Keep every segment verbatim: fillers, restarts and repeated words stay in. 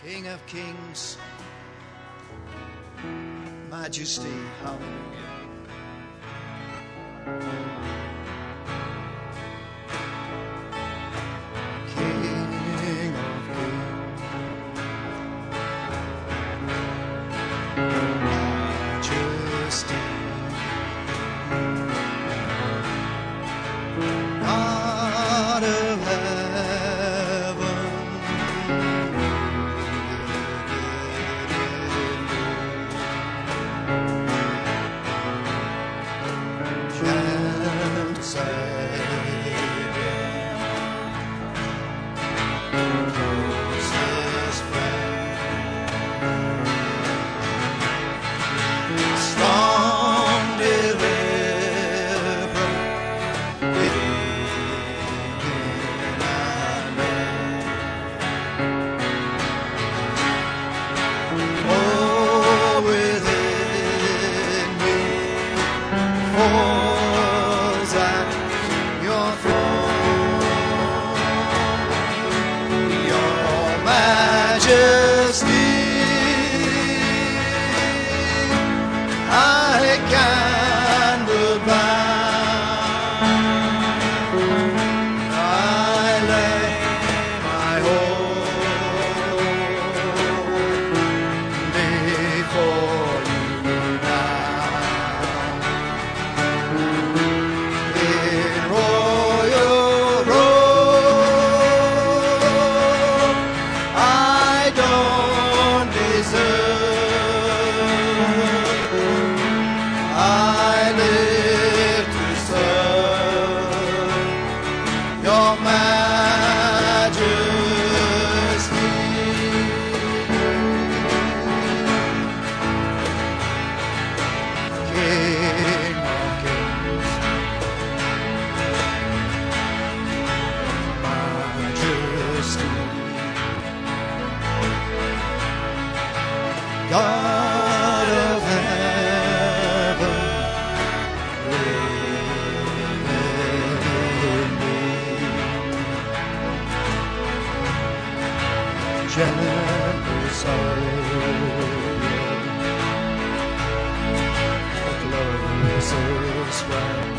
King of kings, majesty, hallelujah. King of kings, majesty, God of heaven, can't say. Closest friend, strong deliverer, beginning and end. Oh, within me falls at your throne, your majesty. I can but bow. I lay my hope before you now. In royal robe, I don't deserve. I live to serve your majesty. King of kings, majesty, God of heaven, live in me. Gentle Savior, the closest friend,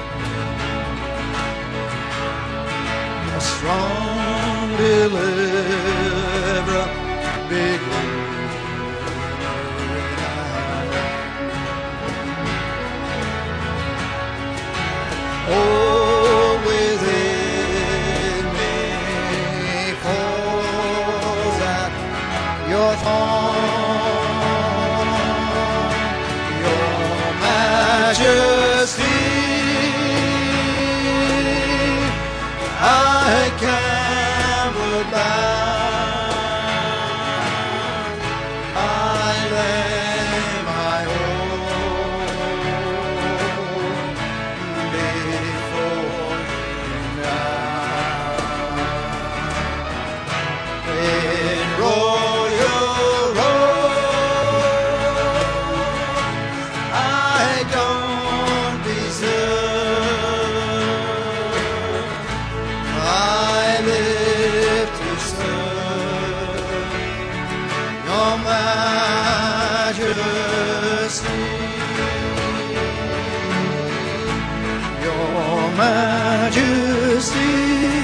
a strong deliverer, big oh, within me falls at your throne, your majesty. I can but bow. I lay my hope before you now. In royal robe, I don't deserve. I live to serve your majesty. Your majesty,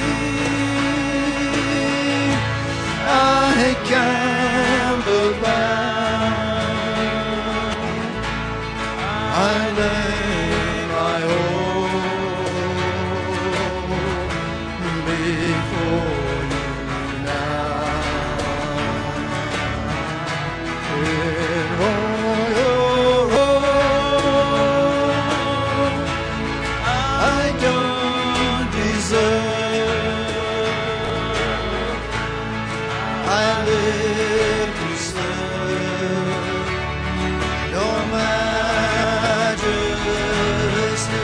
I can but bow. I lay my hope before you now. In royal robe, I don't deserve. I live to serve your majesty.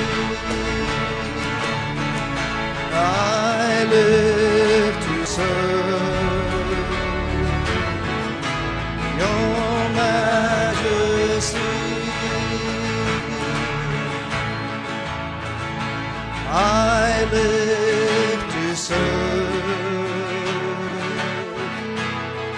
I live to serve your majesty. I live to serve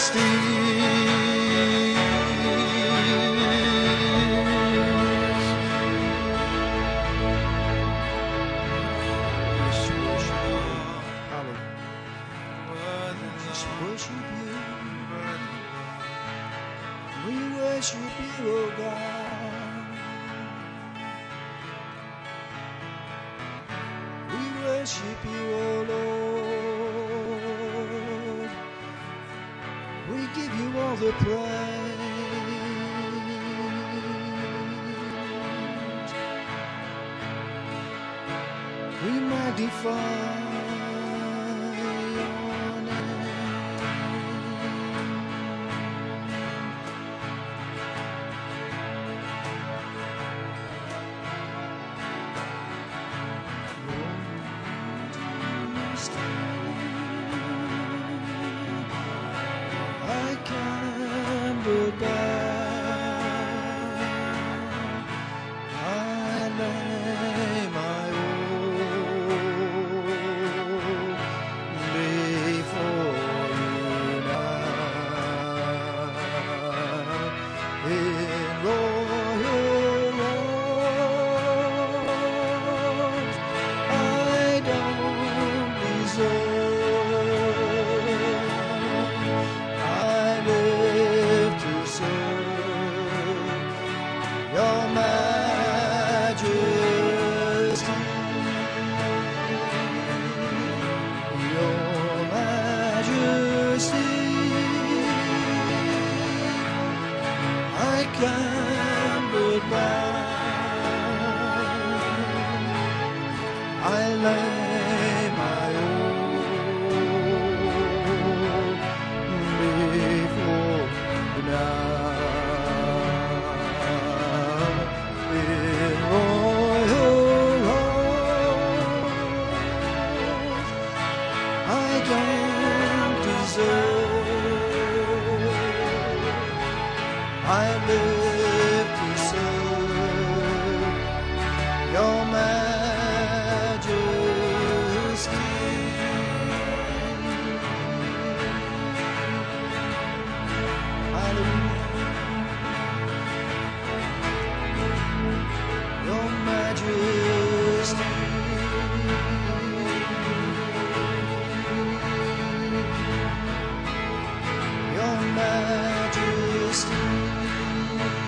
Your Majesty.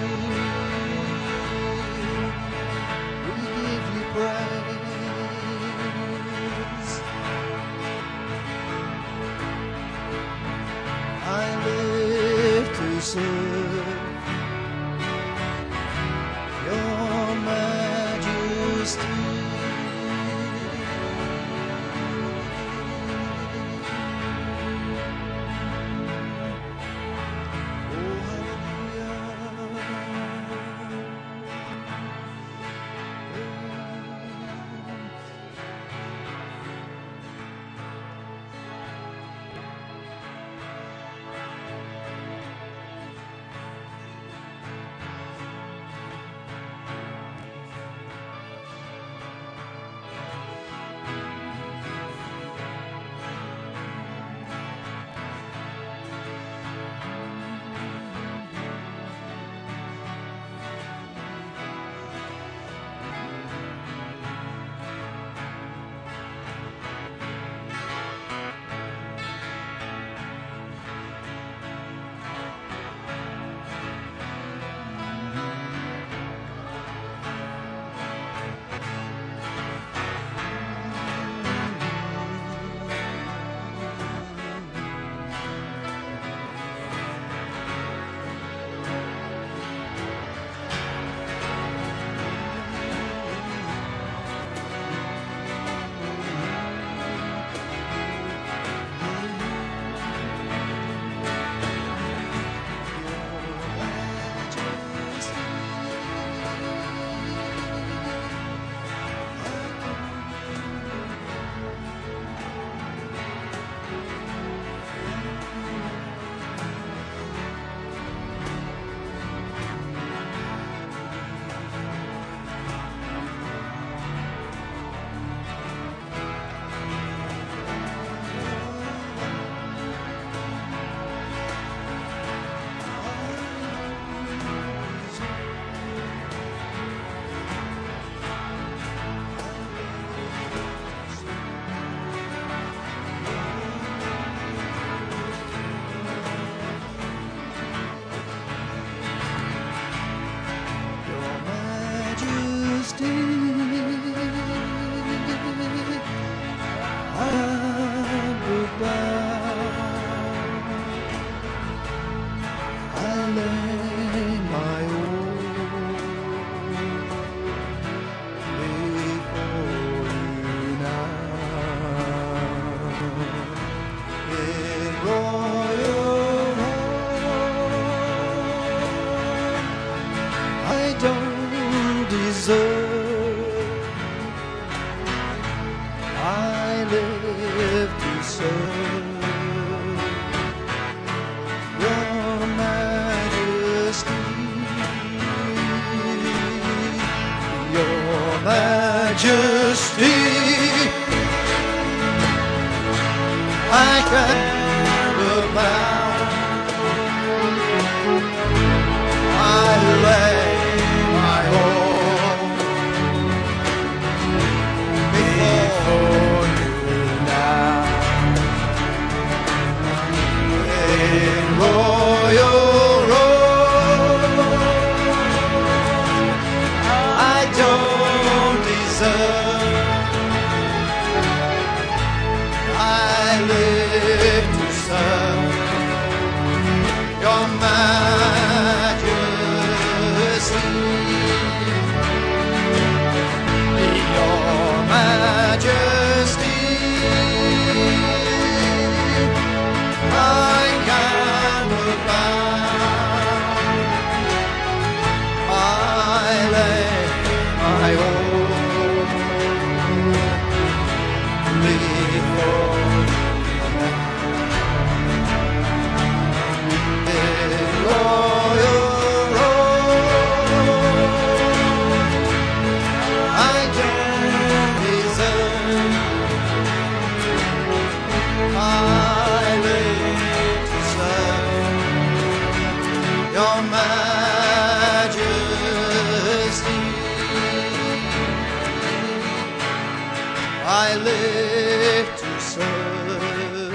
I live to serve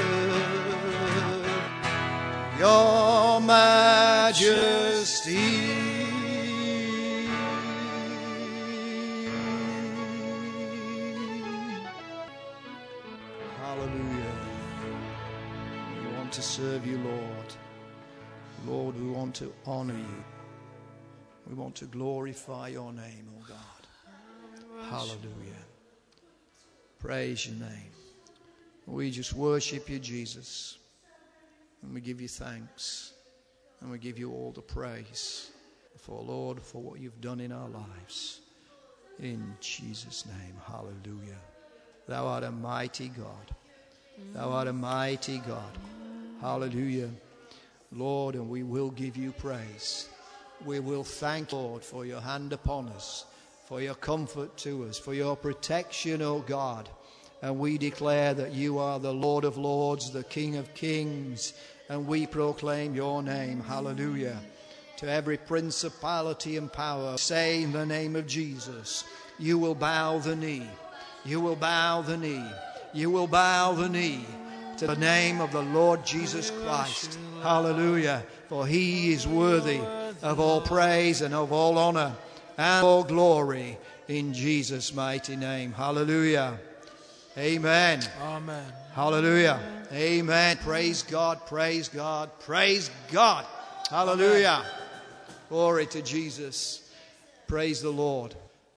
your majesty. Hallelujah. We want to serve you, Lord. Lord, we want to honor you. We want to glorify your name, oh God. Hallelujah. Praise your name. We just worship you, Jesus. And we give you thanks. And we give you all the praise. For, Lord, for what you've done in our lives. In Jesus' name. Hallelujah. Thou art a mighty God. Thou art a mighty God. Hallelujah. Lord, and we will give you praise. We will thank you, Lord, for your hand upon us, for your comfort to us, for your protection, O God. And we declare that you are the Lord of Lords, the King of Kings, and we proclaim your name. Hallelujah. To every principality and power, say in the name of Jesus, you will bow the knee. You will bow the knee. You will bow the knee to the name of the Lord Jesus Christ. Hallelujah. For he is worthy of all praise and of all honor and all glory in Jesus' mighty name. Hallelujah. Amen. Amen. Hallelujah. Amen. Praise God. Praise God. Praise God. Hallelujah. Amen. Glory to Jesus. Praise the Lord.